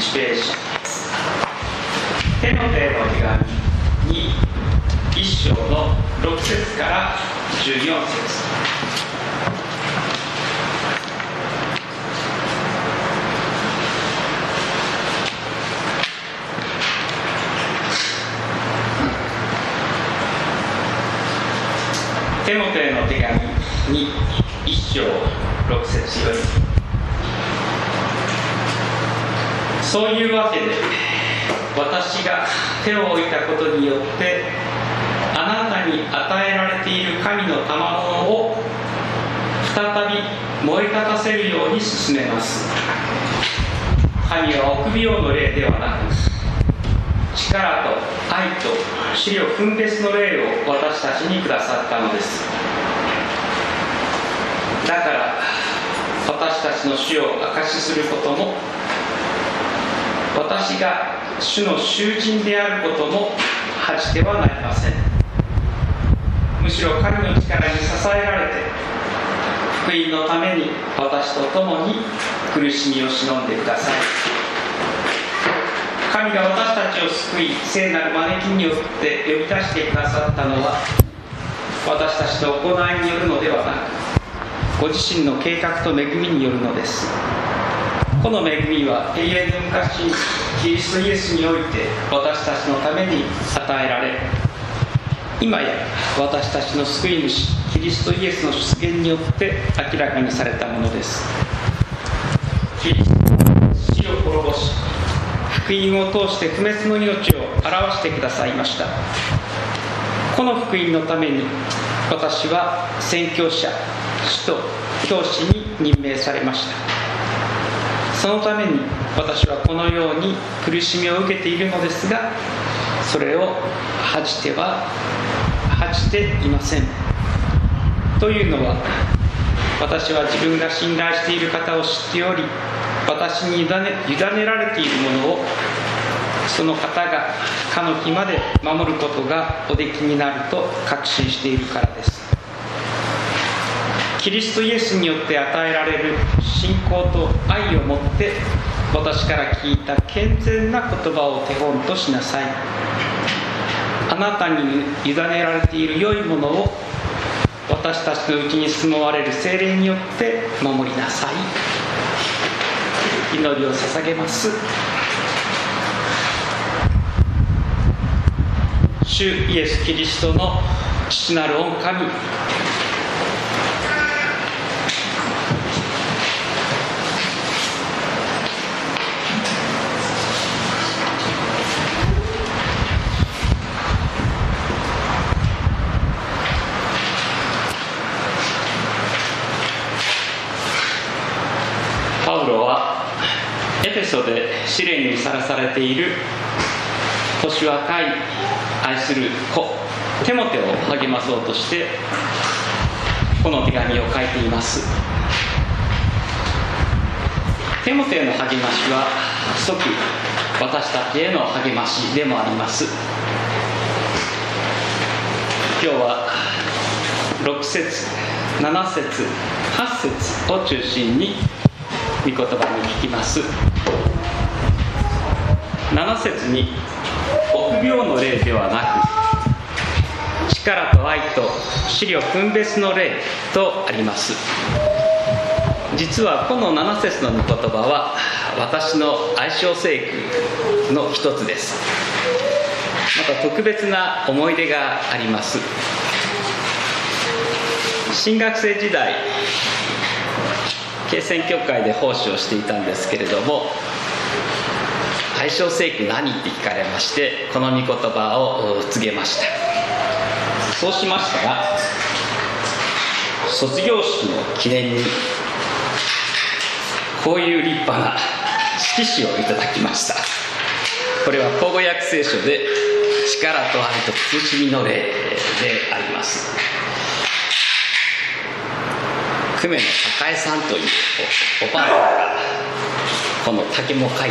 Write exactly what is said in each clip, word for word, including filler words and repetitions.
ちページ、テモテへの手紙にいっ章のろく節からじゅうよん節。テモテへの手紙にいっ章ろく節より、そういうわけで私が手を置いたことによってあなたに与えられている神の賜物を再び燃え立たせるように進めます。神は臆病の霊ではなく、力と愛と資料分別の霊を私たちにくださったのです。だから私たちの主を証しすることも、私が主の囚人であることも恥じてはなりません。むしろ神の力に支えられて、福音のために私と共に苦しみを忍んでください。神が私たちを救い、聖なる招きによって呼び出してくださったのは、私たちの行いによるのではなく、ご自身の計画と恵みによるのです。この恵みは永遠の昔、キリストイエスにおいて私たちのために与えられ、今や私たちの救い主キリストイエスの出現によって明らかにされたものです。キリストは死を滅ぼし、福音を通して不滅の命を表してくださいました。この福音のために私は宣教者、使徒、教師に任命されました。そのために私はこのように苦しみを受けているのですが、それを恥じては恥じていません。というのは、私は自分が信頼している方を知っており、私に委ね、委ねられているものをその方がかの日まで守ることがおできになると確信しているからです。キリストイエスによって与えられる信仰と愛をもって私から聞いた健全な言葉を手本としなさい。あなたに委ねられている良いものを私たちのうちに住まわれる聖霊によって守りなさい。祈りを捧げます。主イエス・キリストの父なる御神、パウロはエフェソで試練にさらされている年若い愛する子テモテを励まそうとしてこの手紙を書いています。テモテへの励ましは即私たちへの励ましでもあります。今日はろく節、なな節、はち節を中心に御言葉に聞きます。なな節に臆病の霊ではなく、力と愛と資料分別の霊とあります。実はこのなな節の御言葉は私の愛称聖句の一つです。また特別な思い出があります。新学生時代、慶泉教会で奉仕をしていたんですけれども、愛称聖句何って聞かれまして、この御言葉を告げました。そうしましたら、卒業式の記念にこういう立派な色紙をいただきました。これは口語訳聖書で力と愛と慎みの霊であります。久米の高江さんというおばあさんがこの竹も書いて、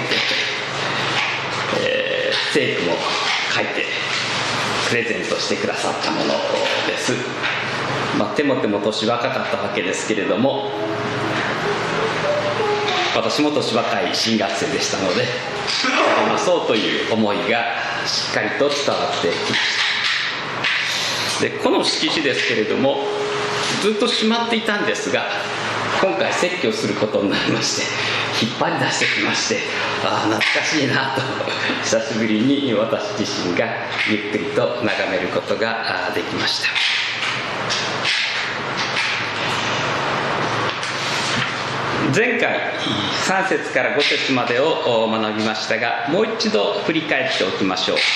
えー、聖句も書いてプレゼントしてくださったものです。まあ、テモテも年若かったわけですけれども、 私も年若い新学生でしたので、励まそうという思いがしっかりと伝わってきました。でこの色紙ですけれども、ずっとしまっていたんですが、今回説教することになりまして、引っ張り出してきまして、ああ懐かしいなと久しぶりに私自身がゆっくりと眺めることができました。前回さん節からご節までを学びましたが、もう一度振り返っておきましょう。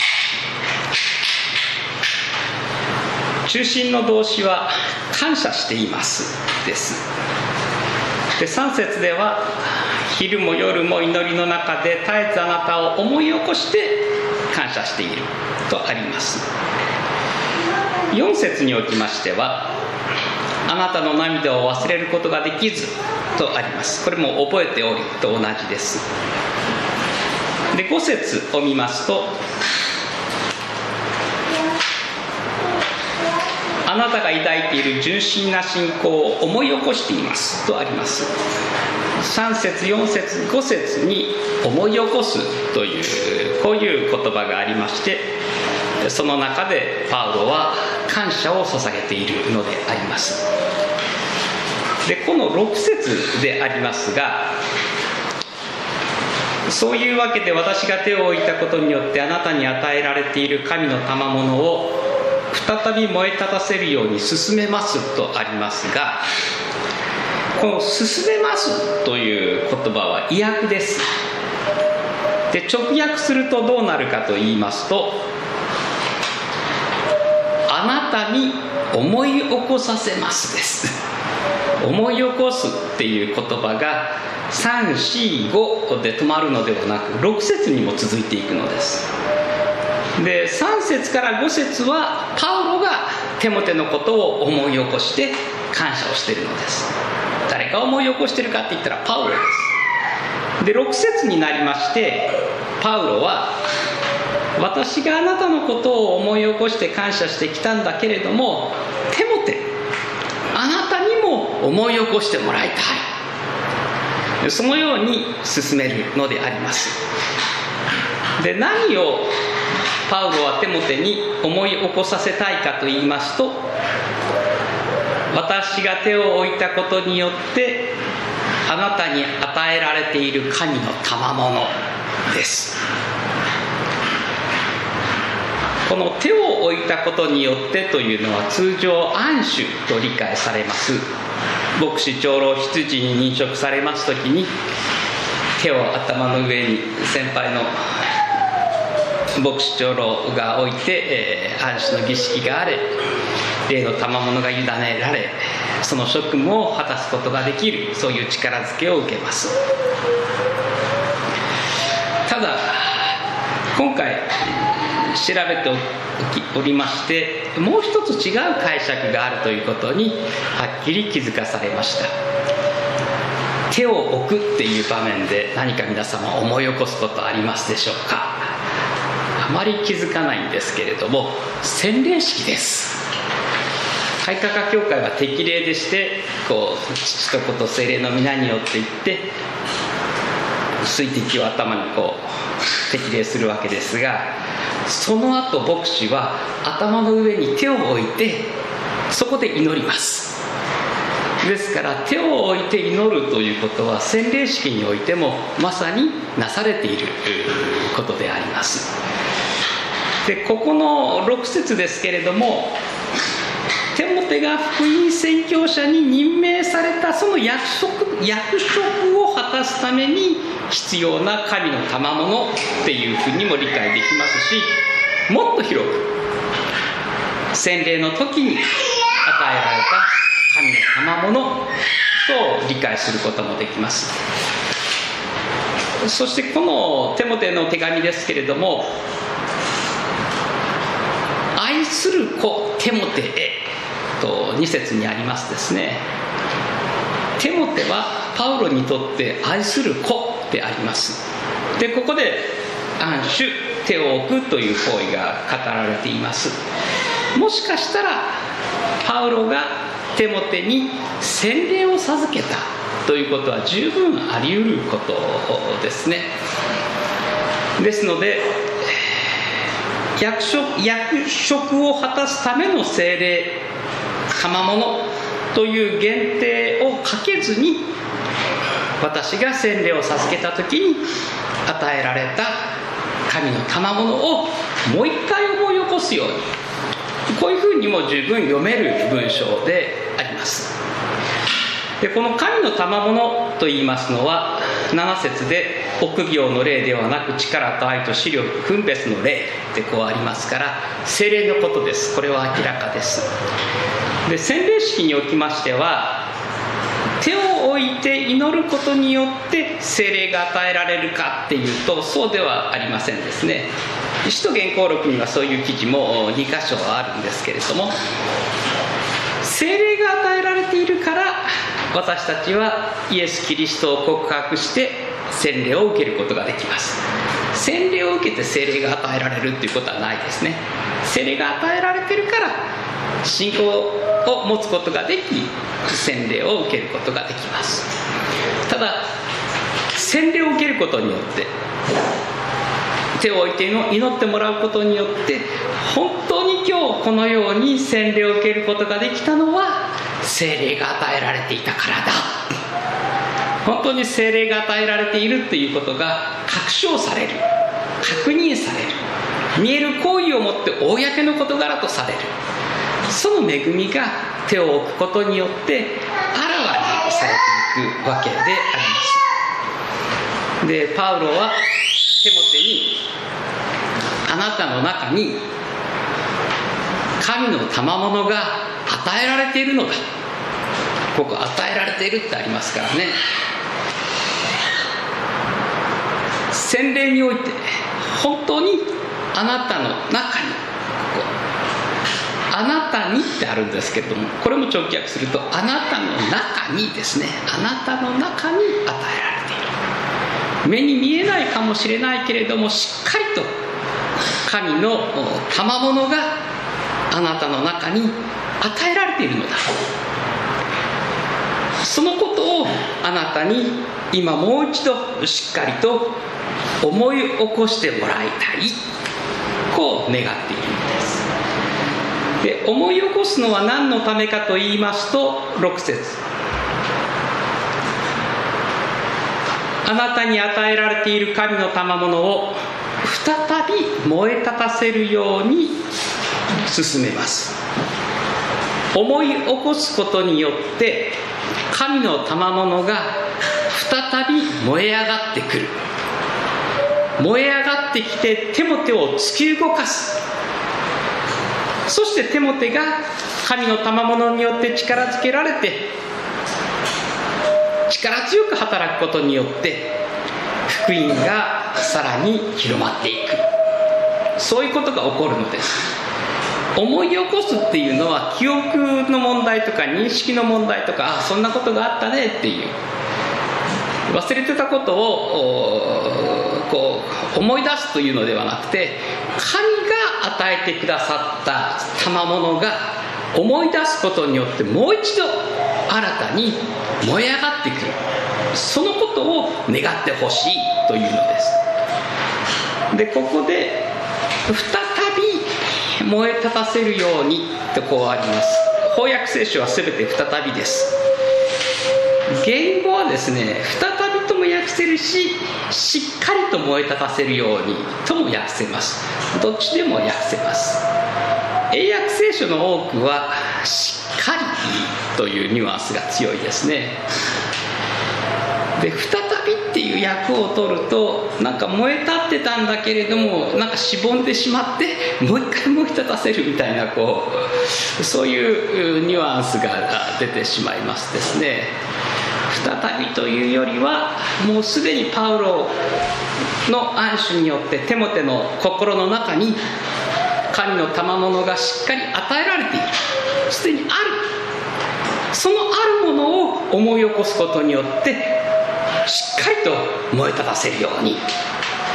中心の動詞は感謝していますです。でさん節では昼も夜も祈りの中で絶えずあなたを思い起こして感謝しているとあります。よん節におきましては、あなたの涙を忘れることができずとあります。これも覚えておりと同じです。でご節を見ますと、あなたが抱いている純真な信仰を思い起こしていますとあります。さん節よん節ご節に思い起こすというこういう言葉がありまして、その中でパウロは感謝を捧げているのであります。でこのろく節でありますが、そういうわけで私が手を置いたことによってあなたに与えられている神の賜物を再び燃え立たせるように進めますとありますが、この進めますという言葉は意訳です。で直訳するとどうなるかと言いますと、あなたに思い起こさせますです。思い起こすっていう言葉がさん、よん、ごで止まるのではなく、ろく節にも続いていくのです。でさん節からご節はパウロがテモテのことを思い起こして感謝をしているのです。誰が思い起こしているかって言ったらパウロです。でろく節になりまして、パウロは私があなたのことを思い起こして感謝してきたんだけれども、テモテあなたにも思い起こしてもらいたい、そのように進めるのであります。で何をパウロはテモテに思い起こさせたいかと言いますと、私が手を置いたことによってあなたに与えられている神の賜物です。この手を置いたことによってというのは通常安守と理解されます。牧師長老執事に任職されますときに、手を頭の上に先輩の牧師長老が置いて、えー、安守の儀式があれ、霊の賜物が委ねられ、その職務を果たすことができる、そういう力づけを受けます。ただ今回調べておりまして、もう一つ違う解釈があるということにはっきり気づかされました。手を置くっていう場面で何か皆様思い起こすことありますでしょうか。あまり気づかないんですけれども、洗礼式です。改革派教会は適礼でして、こう父と子と聖霊の皆によって言って水滴を頭にこう適礼するわけですが、その後牧師は頭の上に手を置いてそこで祈ります。ですから手を置いて祈るということは洗礼式においてもまさになされていることであります。でここのろく節ですけれども、テモテが福音宣教者に任命されたその役職、役職を果たすために必要な神の賜物っていうふうにも理解できますし、もっと広く洗礼の時に与えられた神の賜物と理解することもできます。そしてこのテモテの手紙ですけれども、愛する子テモテへとに節にありますですね。テモテはパウロにとって愛する子であります。でここで安守、手を置くという行為が語られています。もしかしたらパウロがテモテに洗礼を授けたということは十分あり得ることですね。ですので役職、役職を果たすための聖霊賜物という限定をかけずに、私が洗礼を授けた時に与えられた神の賜物をもう一回思い起こすように、こういうふうにも十分読める文章であります。でこの神の賜物と言いますのは、なな節で臆病の霊ではなく力と愛と思慮分別の霊ってこうありますから、聖霊のことです。これは明らかです。で洗礼式におきましては、手を置いて祈ることによって聖霊が与えられるかっていうと、そうではありませんですね。使徒言行録にはそういう記事もに箇所あるんですけれども、聖霊が与えられているから私たちはイエス・キリストを告白して洗礼を受けることができます。洗礼を受けて聖霊が与えられるということはないですね。聖霊が与えられているから信仰を持つことができ、洗礼を受けることができます。ただ洗礼を受けることによって、手を置いて祈ってもらうことによって、本当に今日このように洗礼を受けることができたのは聖霊が与えられていたからだ、本当に聖霊が与えられているということが確証される、確認される、見える行為をもって公の事柄とされる、その恵みが手を置くことによってあらわにされていくわけであります。でパウロはテモテに、あなたの中に神の賜物が与えられているのだ、ここ与えられているってありますからね。洗礼において本当にあなたの中に、あなたにってあるんですけれども、これも直訳するとあなたの中にですね、あなたの中に与えられている。目に見えないかもしれないけれども、しっかりと神の賜物があなたの中に与えられているのだ。そのことをあなたに今もう一度しっかりと思い起こしてもらいたい、こう願っているのです。で思い起こすのは何のためかと言いますと、ろく節、あなたに与えられている神の賜物を再び燃え立たせるように進めます。思い起こすことによって神の賜物が再び燃え上がってくる。燃え上がってきてテモテを突き動かす。そしてテモテが神の賜物によって力づけられて、力強く働くことによって福音がさらに広まっていく、そういうことが起こるのです。思い起こすっていうのは記憶の問題とか認識の問題とか、あそんなことがあったねっていう忘れてたことをこう思い出すというのではなくて、神が与えてくださった賜物が思い出すことによってもう一度新たに燃え上がってくる、そのことを願ってほしいというのです。でここで再び燃え立たせるようにとこうあります。翻訳聖書は全て再びです。言語はですね、再びとも訳せるし、しっかりと燃え立たせるようにとも訳せます。どっちでも訳せます。英訳聖書の多くはしっかりというニュアンスが強いですね。で再びっていう訳を取ると、なんか燃え立ってたんだけれどもなんかしぼんでしまってもう一回燃え立たせるみたいな、こうそういうニュアンスが出てしまいますですね。再びというよりは、もうすでにパウロの暗示によってテモテの心の中に神の賜物がしっかり与えられている、すでにある、そのあるものを思い起こすことによってしっかりと燃え立たせるように、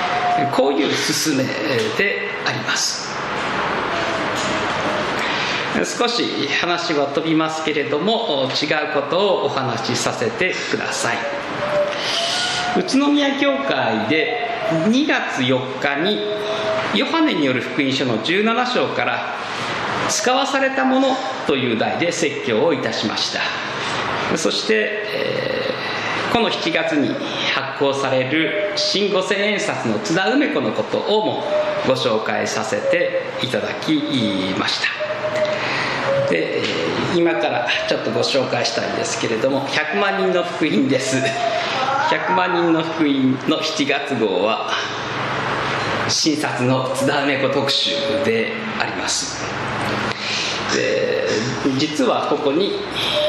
こういう勧めであります。 少し話は飛びますけれども、違うことをお話しさせてください。宇都宮教会でにがつよっかにヨハネによる福音書のじゅうなな章から使わされたものという題で説教をいたしました。そして、えー、このしちがつに発行される新五千円札の津田梅子のことをもご紹介させていただきました。で、今からちょっとご紹介したいんですけれども、ひゃくまんにんの福音です。ひゃくまんにんの福音のしちがつ号は新札の津田梅子特集であります。で、実はここに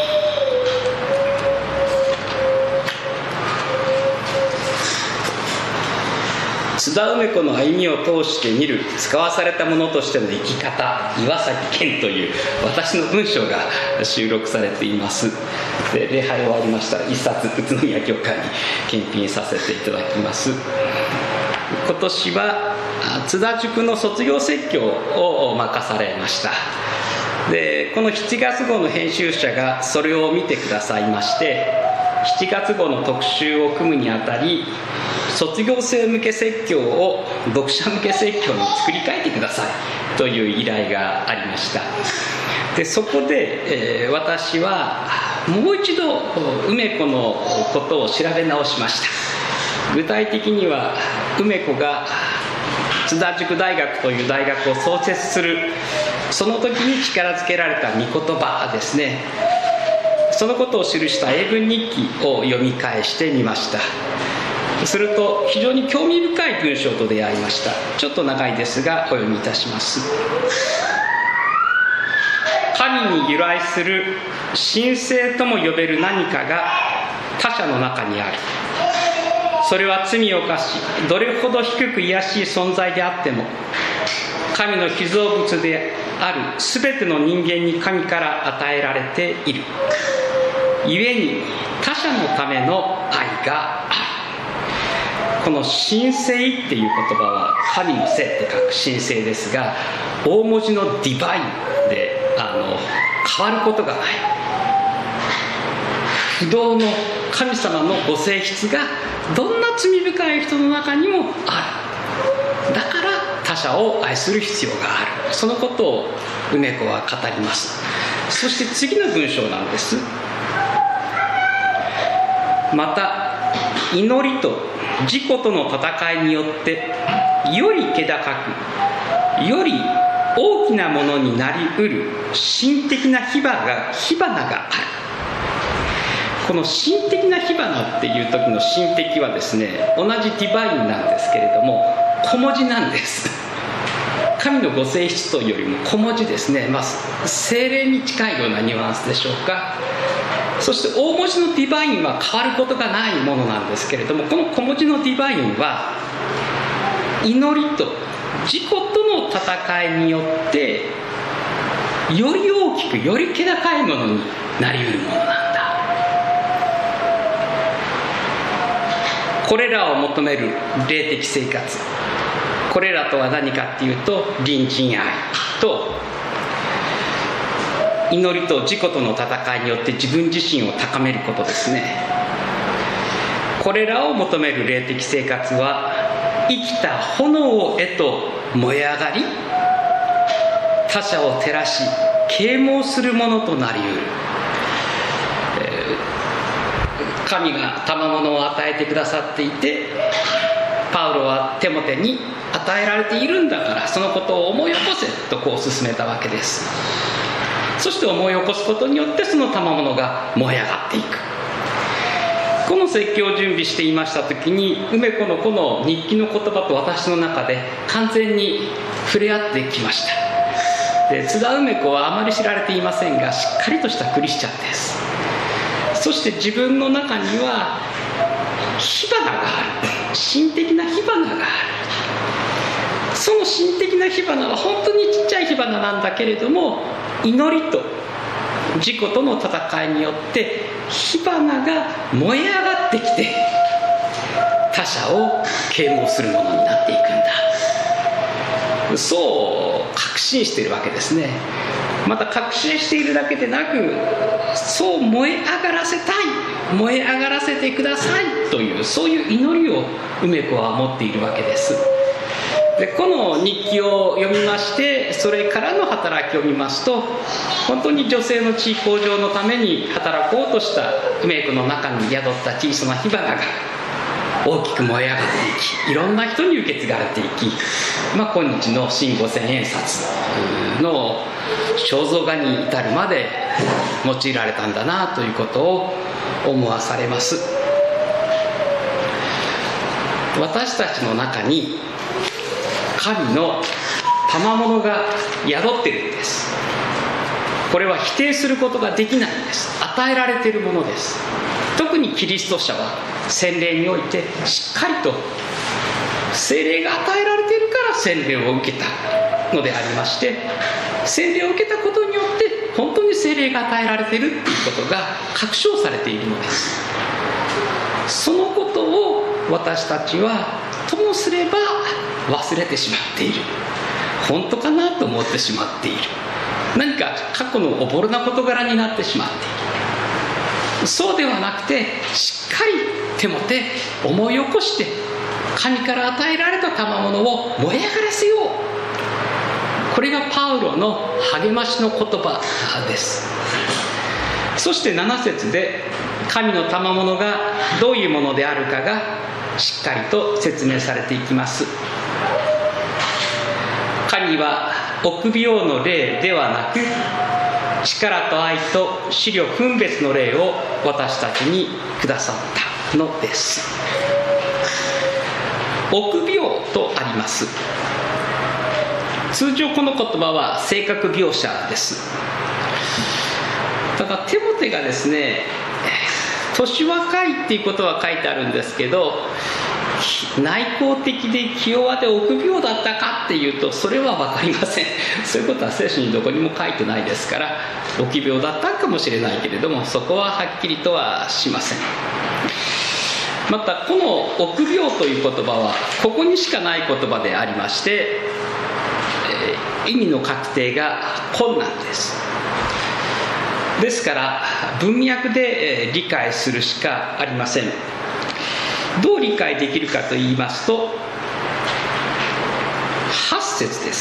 津田梅子の歩みを通して見る使わされたものとしての生き方、岩崎健という私の文章が収録されています。で、礼拝終わりましたら一冊宇都宮教会に献品させていただきます。今年は津田塾の卒業説教を任されました。で、このしちがつ号の編集者がそれを見てくださいまして、しちがつ号の特集を組むにあたり、卒業生向け説教を読者向け説教に作り変えてくださいという依頼がありました。で、そこで、えー、私はもう一度梅子のことを調べ直しました。具体的には梅子が津田塾大学という大学を創設するその時に力づけられた御言葉ですね、そのことを記した英文日記を読み返してみました。すると非常に興味深い文章と出会いました。ちょっと長いですがお読みいたします。神に由来する神性とも呼べる何かが他者の中にある。それは罪を犯し、どれほど低く卑しい存在であっても、神の被造物であるすべての人間に神から与えられている。故に他者のための愛がある。この神性っていう言葉は神の性って書く神性ですが、大文字のディバインであの変わることがない不動の神様のご性質がどんな罪深い人の中にもある。だから他者を愛する必要がある。そのことを梅子は語ります。そして次の文章なんです。また祈りと自己との戦いによってより気高く、より大きなものになりうる神的な火花が火花がある。この神的な火花っていう時の神的はですね、同じディバインなんですけれども小文字なんです。神のご性質というよりも小文字ですね。まあ精霊に近いようなニュアンスでしょうか。そして大文字のディバインは変わることがないものなんですけれども、この小文字のディバインは祈りと自己との戦いによってより大きくより気高いものになりうるものなんだ。これらを求める霊的生活、これらとは何かっていうと、隣人愛と祈りと自己との戦いによって自分自身を高めることですね。これらを求める霊的生活は生きた炎へと燃え上がり、他者を照らし啓蒙するものとなりうる。神が賜物を与えてくださっていて、パウロはテモテに与えられているんだから、そのことを思い起こせとこう進めたわけです。そして思い起こすことによってその賜物が燃え上がっていく。この説教を準備していました時に、梅子のこの日記の言葉と私の中で完全に触れ合ってきました。で、津田梅子はあまり知られていませんが、しっかりとしたクリスチャンです。そして自分の中には火花がある。神的な火花がある。その神的な火花は本当にちっちゃい火花なんだけれども、祈りと自己との戦いによって火花が燃え上がってきて、他者を啓蒙するものになっていくんだ。 そう確信しているわけですね。また確信しているだけでなく、そう燃え上がらせたい、燃え上がらせてくださいという、そういう祈りを梅子は持っているわけです。でこの日記を読みまして、それからの働きを見ますと、本当に女性の地位向上のために働こうとした梅子の中に宿った小さな火花が大きく燃え上がっていき、いろんな人に受け継がれていき、まあ、今日の新五千円札の肖像画に至るまで用いられたんだなということを思わされます。私たちの中に神の賜物が宿っているんです。これは否定することができないんです。与えられているものです。特にキリスト者は洗礼においてしっかりと聖霊が与えられているから洗礼を受けたのでありまして、洗礼を受けたことによって本当に聖霊が与えられているということが確証されているのです。そのことを私たちはともすれば忘れてしまっている。本当かなと思ってしまっている。何か過去のおぼろな事柄になってしまっている。そうではなくて、しっかり手もて思い起こして、神から与えられた賜物を燃え上がらせよう。これがパウロの励ましの言葉です。そしてなな節で神の賜物がどういうものであるかがしっかりと説明されていきます。神は臆病の霊ではなく、力と愛と思慮分別の霊を私たちにくださったのです。臆病とあります。通常この言葉は性格描写です。ただテモテがですね、年若いっていうことは書いてあるんですけど、内向的で気弱で臆病だったかっていうと、それは分かりません。そういうことは聖書にどこにも書いてないですから、臆病だったかもしれないけれども、そこははっきりとはしません。またこの臆病という言葉はここにしかない言葉でありまして、意味の確定が困難です。ですから文脈で理解するしかありません。どう理解できるかと言いますと、はち節です。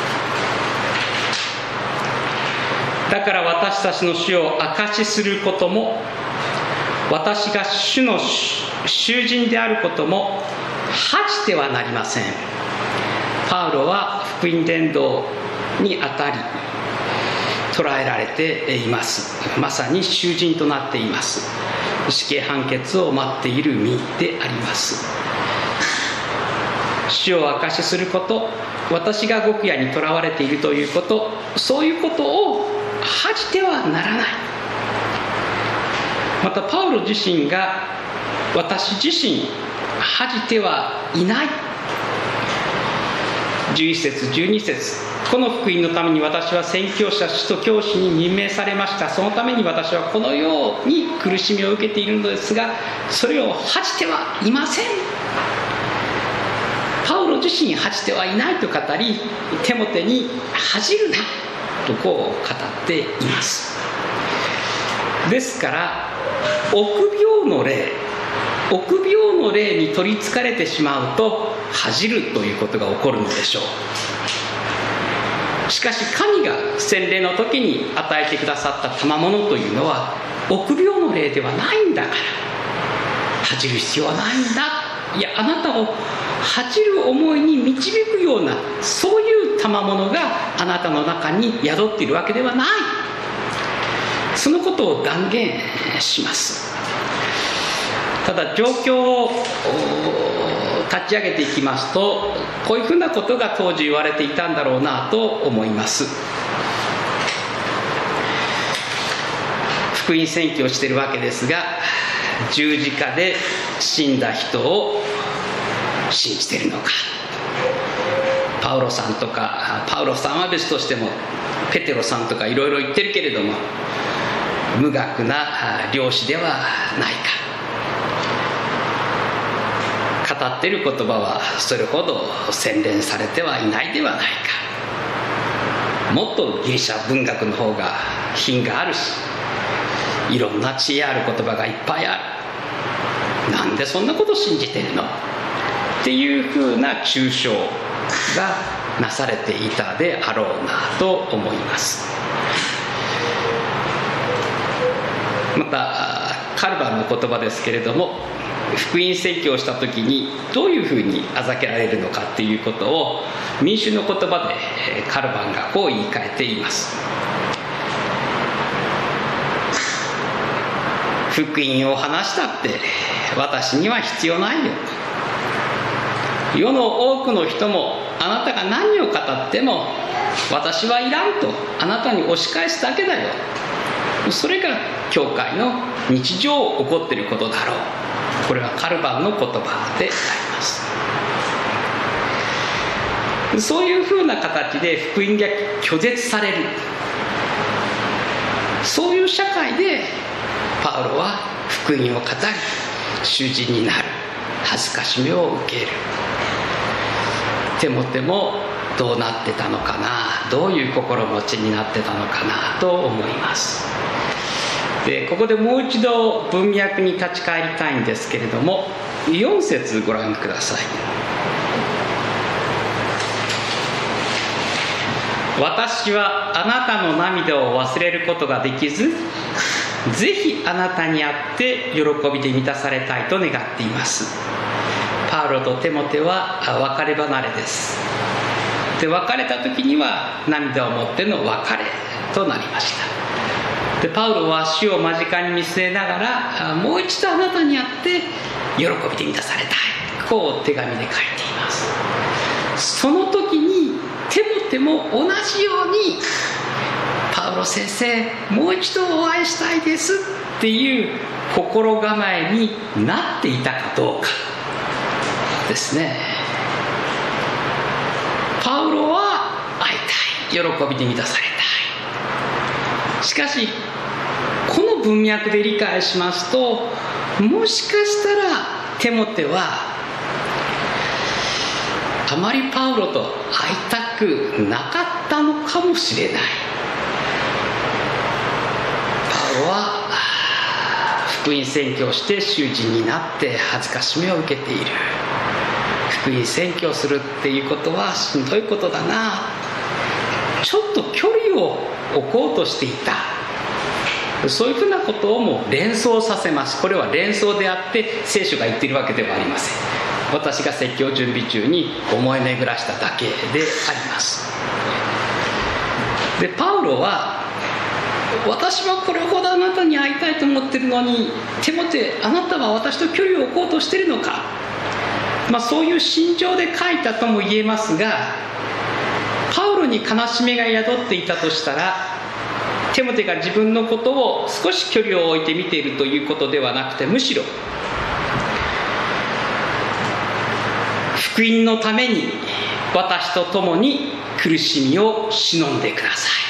だから私たちの主を証しすることも、私が主の囚人であることも恥じてはなりません。パウロは福音伝道にあたり捕らえられています。まさに囚人となっています。死刑判決を待っている身であります。主を証しすること、私が極夜に囚われているということ、そういうことを恥じてはならない。またパウロ自身が、私自身恥じてはいない。じゅういち節じゅうに節、この福音のために私は宣教者、使徒、教師に任命されました。そのために私はこのように苦しみを受けているのですが、それを恥じてはいません。パウロ自身恥じてはいないと語り、テモテに恥じるなとこう語っています。ですから臆病の霊、臆病の霊に取りつかれてしまうと恥じるということが起こるのでしょう。しかし神が洗礼の時に与えてくださった賜物というのは臆病の霊ではないんだから、恥じる必要はないんだ。いや、あなたを恥じる思いに導くような、そういう賜物があなたの中に宿っているわけではない。そのことを断言します。ただ状況を立ち上げていきますと、こういうふうなことが当時言われていたんだろうなと思います。福音宣教をしているわけですが、十字架で死んだ人を信じているのか。パウロさんとか、パウロさんは別としてもペテロさんとかいろいろ言ってるけれども、無学な漁師ではないか。語っっている言葉はそれほど洗練されてはいないではないか。もっとギリシャ文学の方が品があるし、いろんな知恵ある言葉がいっぱいある。なんでそんなこと信じてるのっていうふうな抽象がなされていたであろうなと思います。またカルバンの言葉ですけれども、福音宣教をした時にどういうふうにあざけられるのかっていうことを民衆の言葉でカルバンがこう言い換えています。福音を話したって私には必要ないよ。世の多くの人もあなたが何を語っても私はいらんとあなたに押し返すだけだよ。それが教会の日常起こっていることだろう。これはカルバンの言葉であります。そういうふうな形で福音が拒絶される、そういう社会でパウロは福音を語り囚人になる、恥ずかしめを受ける。テモテもどうなってたのかな、どういう心持ちになってたのかなと思います。でここでもう一度文脈に立ち返りたいんですけれども、よん節ご覧ください。私はあなたの涙を忘れることができず、ぜひあなたに会って喜びで満たされたいと願っています。パウロとテモテは別れ離れです。で別れた時には涙をもっての別れとなりました。でパウロは死を間近に見据えながら、もう一度あなたに会って喜びで満たされたい、こう手紙で書いています。その時にテモテも同じように、パウロ先生もう一度お会いしたいですっていう心構えになっていたかどうかですね。パウロは会いたい、喜びで満たされたい。しかしこの文脈で理解しますと、もしかしたらテモテはあまりパウロと会いたくなかったのかもしれない。パウロは福音宣教して囚人になって恥ずかしめを受けている。福音宣教するっていうことはしんどいことだな、ちょっと距離を置こうとしていた、そういうふうなことをもう連想させます。これは連想であって聖書が言っているわけではありません。私が説教準備中に思い巡らしただけであります。でパウロは、私はこれほどあなたに会いたいと思っているのに、テモテあなたは私と距離を置こうとしているのか、まあ、そういう心情で書いたとも言えますが、パウロに悲しみが宿っていたとしたら、テモテが自分のことを少し距離を置いて見ているということではなくて、むしろ福音のために私と共に苦しみを忍んでください。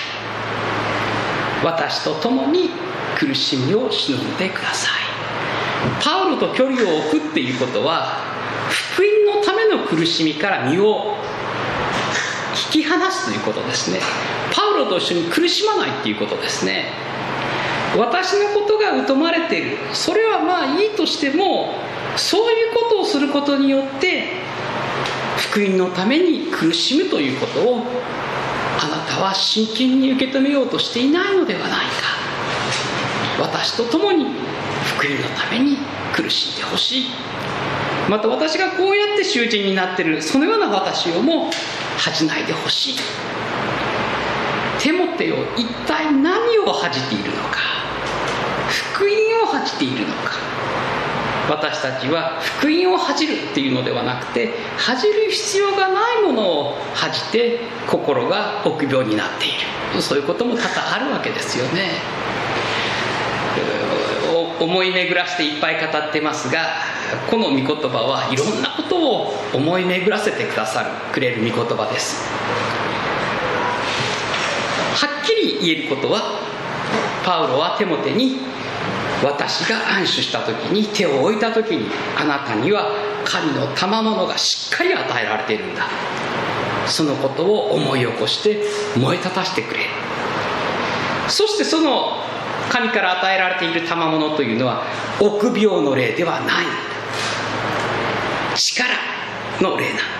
私と共に苦しみを忍んでください。パウロと距離を置くっていうことは、福音のための苦しみから身を引き離すということですね。パウロと一緒に苦しまないっていうことですね。私のことが疎まれている、それはまあいいとしても、そういうことをすることによって福音のために苦しむということをあなたは真剣に受け止めようとしていないのではないか。私と共に福音のために苦しんでほしい。また私がこうやって囚人になっている、そのような私をも恥じないでほしい。テモテを一体何を恥じているのか、福音を恥じているのか。私たちは福音を恥じるっていうのではなくて、恥じる必要がないものを恥じて心が臆病になっている、そういうことも多々あるわけですよね。思い巡らしていっぱい語ってますが、この御言葉はいろんなことを思い巡らせてくださるくれる御言葉です。はっきり言えることは、パウロはテモテに、私が安守した時に、手を置いた時に、あなたには神の賜物がしっかり与えられているんだ、そのことを思い起こして燃え立たしてくれ。そしてその神から与えられている賜物というのは臆病の霊ではないんだ、力の霊なんだ。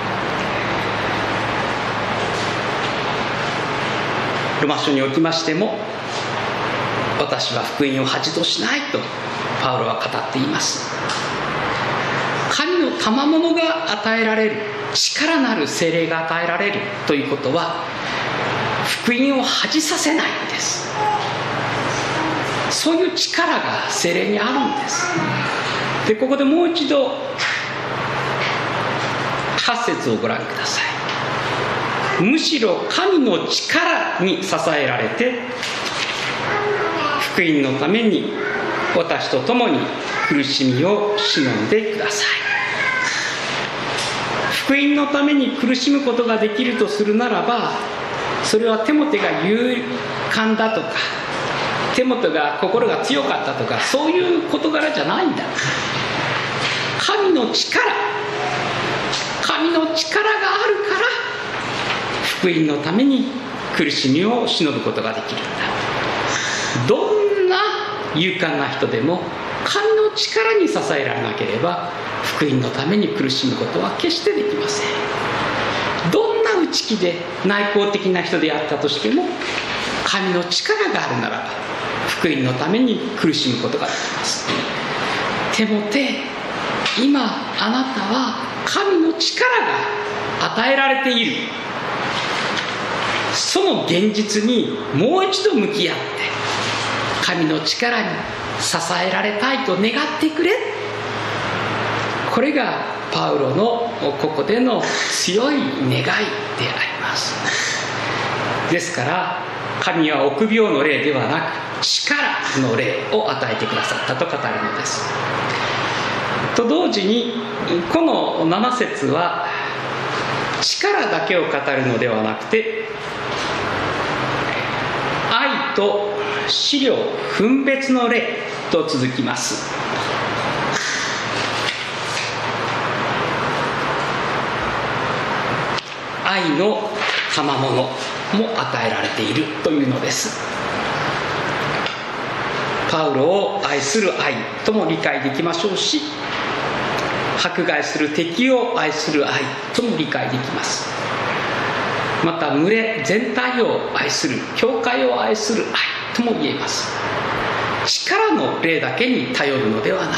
ロマ書におきましても、私は福音を恥としないとパウロは語っています。神の賜物が与えられる、力なる聖霊が与えられるということは福音を恥させないんです。そういう力が聖霊にあるんです。で、ここでもう一度はち節をご覧ください。むしろ神の力に支えられて福音のために私と共に苦しみを忍んでください。福音のために苦しむことができるとするならば、それはテモテが勇敢だとか、テモテが心が強かったとか、そういう事柄じゃないんだ。神の力、神の力があるから福音のために苦しみを忍ぶことができるんだ。どんな勇敢な人でも神の力に支えられなければ福音のために苦しむことは決してできません。どんな内気で内向的な人であったとしても、神の力があるならば福音のために苦しむことができます。テモテ、今あなたは神の力が与えられている、その現実にもう一度向き合って神の力に支えられたいと願ってくれ。これがパウロのここでの強い願いであります。ですから神は臆病の霊ではなく力の霊を与えてくださったと語るのです。と同時にこのなな節は力だけを語るのではなくて、愛と思慮分別の霊と続きます。愛の賜物も与えられているというのです。パウロを愛する愛とも理解できましょうし、迫害する敵を愛する愛とも理解できます。また群れ全体を愛する、教会を愛する愛とも言えます。力の霊だけに頼るのではない、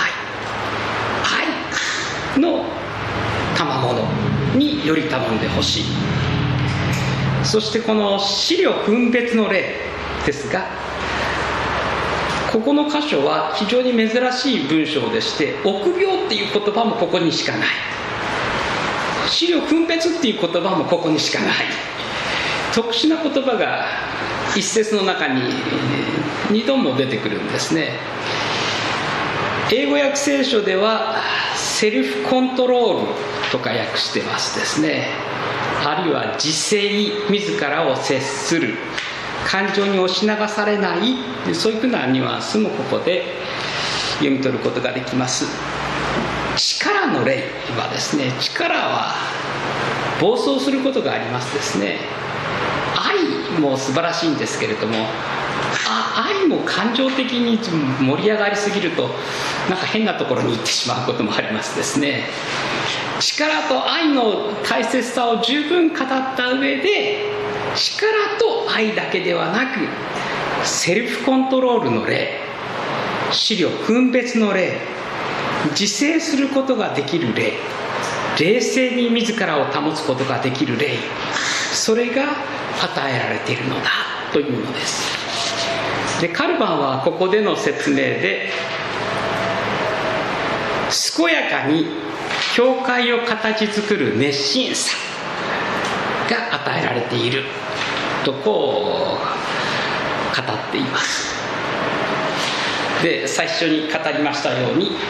愛の賜物により頼んでほしい。そしてこの思慮分別の霊ですが、ここの箇所は非常に珍しい文章でして、臆病っていう言葉もここにしかない、思慮分別っていう言葉もここにしかない、特殊な言葉が一節の中ににども出てくるんですね。英語訳聖書ではセルフコントロールとか訳してますですね。あるいは自制、自らを接する、感情に押し流されない、そういうふうなニュアンスもここで読み取ることができます。力の霊はですね、力は暴走することがありますですね。愛も素晴らしいんですけれども、あ愛も感情的に盛り上がりすぎるとなんか変なところに行ってしまうこともありますですね。力と愛の大切さを十分語った上で、力と愛だけではなくセルフコントロールの霊、思慮分別の霊、自制することができる霊、冷静に自らを保つことができる霊、それが与えられているのだというのです。で、カルバンはここでの説明で、健やかに教会を形作る熱心さが与えられているとこう語っています。で、最初に語りましたように、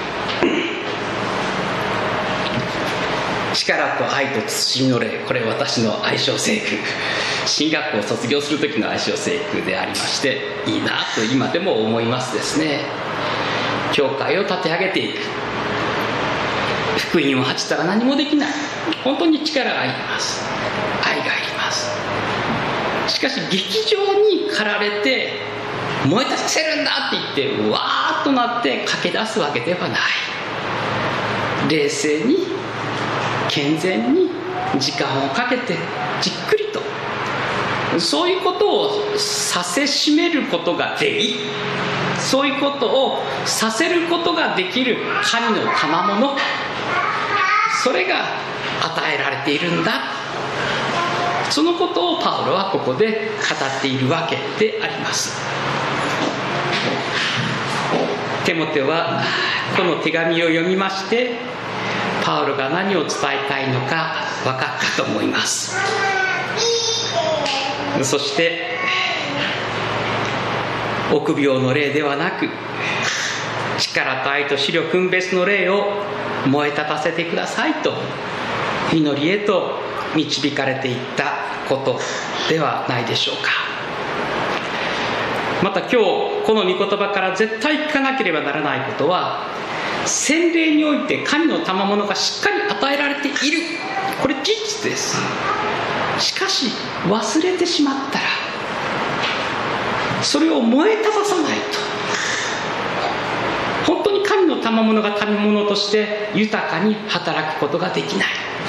力と愛と慎みの霊、これ私の愛称聖句、進学校を卒業する時の愛称聖句でありまして、いいなと今でも思いますですね。教会を立て上げていく、 福音を発したら何もできない。本当に力がいります。愛がいります。しかし劇場に駆られて燃え立たせるんだって言ってわーっとなって駆け出すわけではない。冷静に健全に時間をかけてじっくりと、そういうことをさせしめることができ、そういうことをさせることができる神の賜物、それが与えられているんだ。そのことをパウロはここで語っているわけであります。テモテはこの手紙を読みまして、パウロが何を伝えたいのか分かったと思います。そして臆病の霊ではなく、力と愛と思慮分別の霊を燃え立たせてくださいと祈りへと導かれていったことではないでしょうか。また今日この御言葉から絶対聞かなければならないことは、洗礼において神の賜物がしっかり与えられている、これ事実です。しかし忘れてしまったら、それを燃え立たさないと、本当に神の賜物が賜物として豊かに働くことができない。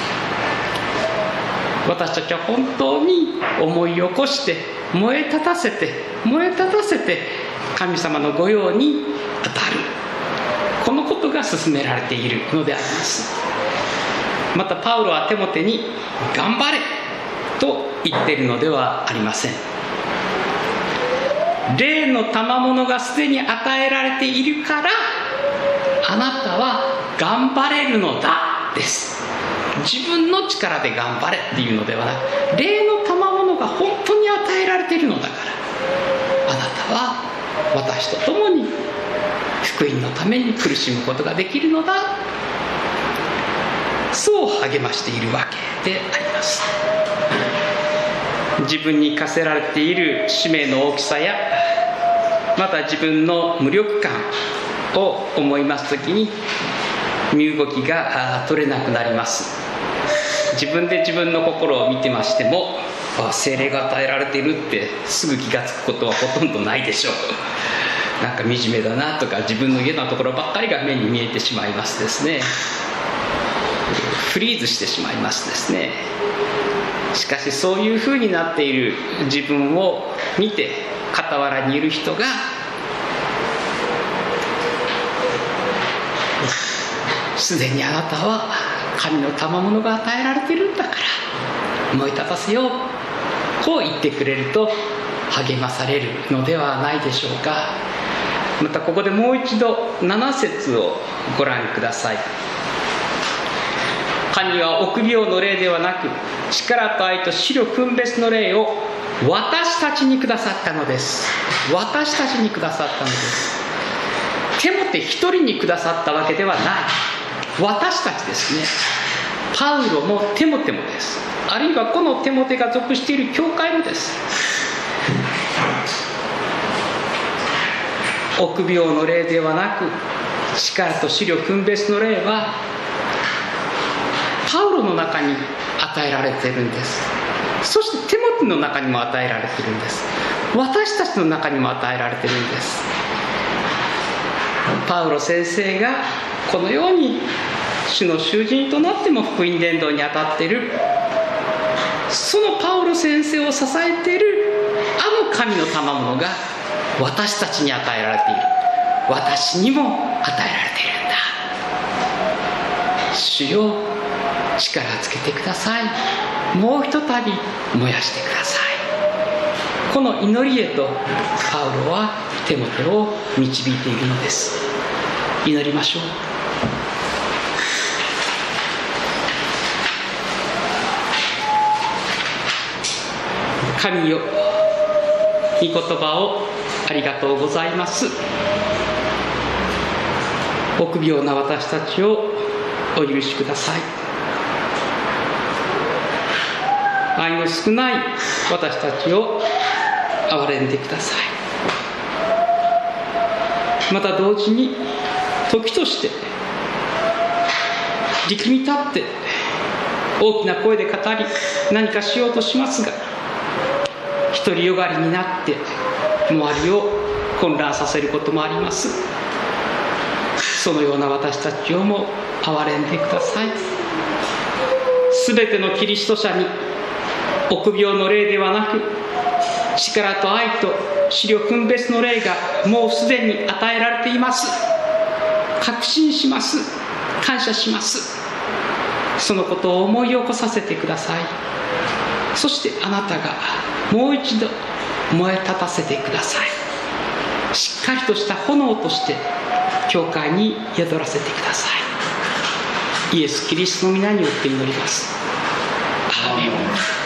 私たちは本当に思い起こして燃え立たせて燃え立たせて神様の御用に当たる、このことが進められているのであります。またパウロはテモテに頑張れと言っているのではありません。霊の賜物がすでに与えられているから、あなたは頑張れるのだです。自分の力で頑張れっていうのではなく、霊の賜物が本当に与えられているのだから、あなたは私と共に福音のために苦しむことができるのだ、そう励ましているわけであります。自分に課せられている使命の大きさや、また自分の無力感を思いますときに身動きが取れなくなります。自分で自分の心を見てましても、あ、聖霊が与えられているってすぐ気がつくことはほとんどないでしょう。なんか惨めだなとか、自分の嫌なところばっかりが目に見えてしまいますですね。フリーズしてしまいますですね。しかしそういうふうになっている自分を見て、傍らにいる人がすでにあなたは神の賜物が与えられているんだから燃え立たせようと言ってくれると励まされるのではないでしょうか。またここでもう一度なな節をご覧ください。神は臆病の霊ではなく、力と愛と思慮分別の霊を私たちにくださったのです。私たちにくださったのです。テモテ一人にくださったわけではない。私たちですね。パウロもテモテもです。あるいはこのテモテが属している教会もです。臆病の霊ではなく、力と思慮分別の霊はパウロの中に与えられているんです。そしてテモテの中にも与えられているんです。私たちの中にも与えられているんです。パウロ先生がこのように主の囚人となっても福音伝道に当たっている、そのパウロ先生を支えているあの神の賜物が私たちに与えられている。私にも与えられているんだ。主よ、力つけてください。もうひとたび燃やしてください。この祈りへとパウロはテモテを導いているのです。祈りましょう。神よ、御言葉をありがとうございます。臆病な私たちをお許しください。愛の少ない私たちを憐れんでください。また同時に時として力み立って大きな声で語り何かしようとしますが、独りよがりになって周りを混乱させることもあります。そのような私たちをも憐れんでください。すべてのキリスト者に臆病の霊ではなく、力と愛と思慮分別の霊がもうすでに与えられています。確信します。感謝します。そのことを思い起こさせてください。そしてあなたがもう一度燃え立たせてください。しっかりとした炎として教会に宿らせてください。イエス・キリストの皆によって祈ります。アーメン。